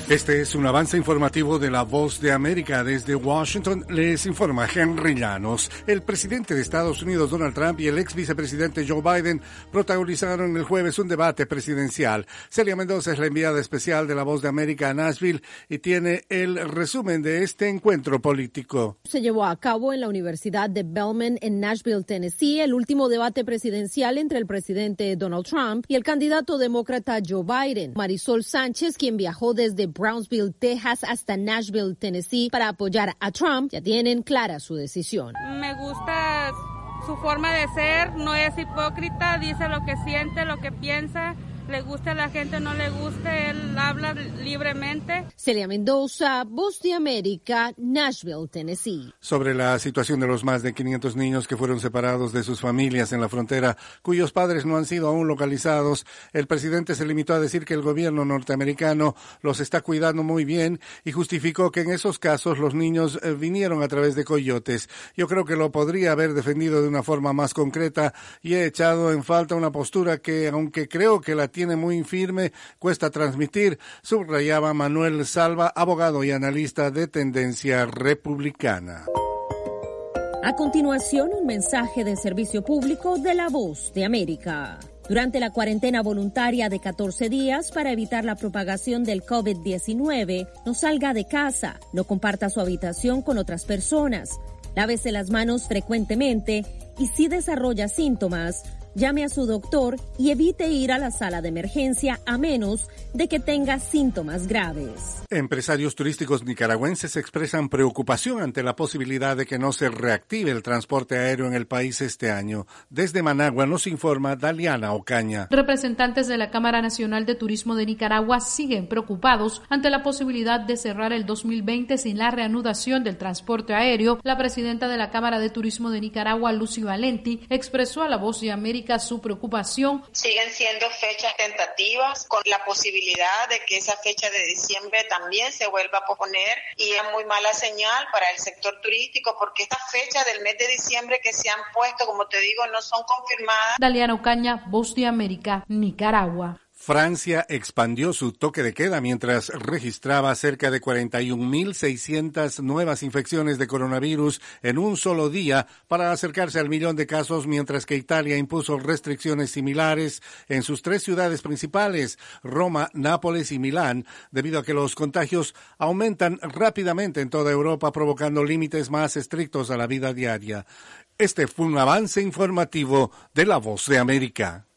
Este es un avance informativo de La Voz de América. Desde Washington les informa Henry Llanos. El presidente de Estados Unidos, Donald Trump, y el ex vicepresidente Joe Biden protagonizaron el jueves un debate presidencial. Celia Mendoza es la enviada especial de La Voz de América a Nashville y tiene el resumen de este encuentro político. Se llevó a cabo en la Universidad de Belmont en Nashville, Tennessee, el último debate presidencial entre el presidente Donald Trump y el candidato demócrata Joe Biden. Marisol Sánchez, quien viajó desde Brownsville, Texas, hasta Nashville, Tennessee, para apoyar a Trump, ya tienen clara su decisión. Me gusta su forma de ser, no es hipócrita, dice lo que siente, lo que piensa. Le guste a la gente, no le guste, él habla libremente. Celia Mendoza, Voz de América, Nashville, Tennessee. Sobre la situación de los más de 500 niños que fueron separados de sus familias en la frontera, cuyos padres no han sido aún localizados, el presidente se limitó a decir que el gobierno norteamericano los está cuidando muy bien y justificó que en esos casos los niños vinieron a través de coyotes. Yo creo que lo podría haber defendido de una forma más concreta y he echado en falta una postura que, aunque creo que la tiene muy firme, cuesta transmitir, subrayaba Manuel Salva, abogado y analista de tendencia republicana. A continuación, un mensaje de servicio público de La Voz de América. Durante la cuarentena voluntaria de 14 días para evitar la propagación del COVID-19, no salga de casa, no comparta su habitación con otras personas, lávese las manos frecuentemente y si desarrolla síntomas, llame a su doctor y evite ir a la sala de emergencia a menos de que tenga síntomas graves. Empresarios turísticos nicaragüenses expresan preocupación ante la posibilidad de que no se reactive el transporte aéreo en el país este año. Desde Managua nos informa Daliana Ocaña. Representantes de la Cámara Nacional de Turismo de Nicaragua siguen preocupados ante la posibilidad de cerrar el 2020 sin la reanudación del transporte aéreo. La presidenta de la Cámara de Turismo de Nicaragua, Lucy Valenti, expresó a La Voz de América su preocupación. Siguen siendo fechas tentativas con la posibilidad de que esa fecha de diciembre también se vuelva a posponer y es muy mala señal para el sector turístico porque estas fechas del mes de diciembre que se han puesto, como te digo, no son confirmadas. Daliana Ocaña, Voz de América, Nicaragua. Francia expandió su toque de queda mientras registraba cerca de 41.600 nuevas infecciones de coronavirus en un solo día para acercarse al 1.000.000 de casos, mientras que Italia impuso restricciones similares en sus 3 ciudades principales, Roma, Nápoles y Milán, debido a que los contagios aumentan rápidamente en toda Europa, provocando límites más estrictos a la vida diaria. Este fue un avance informativo de La Voz de América.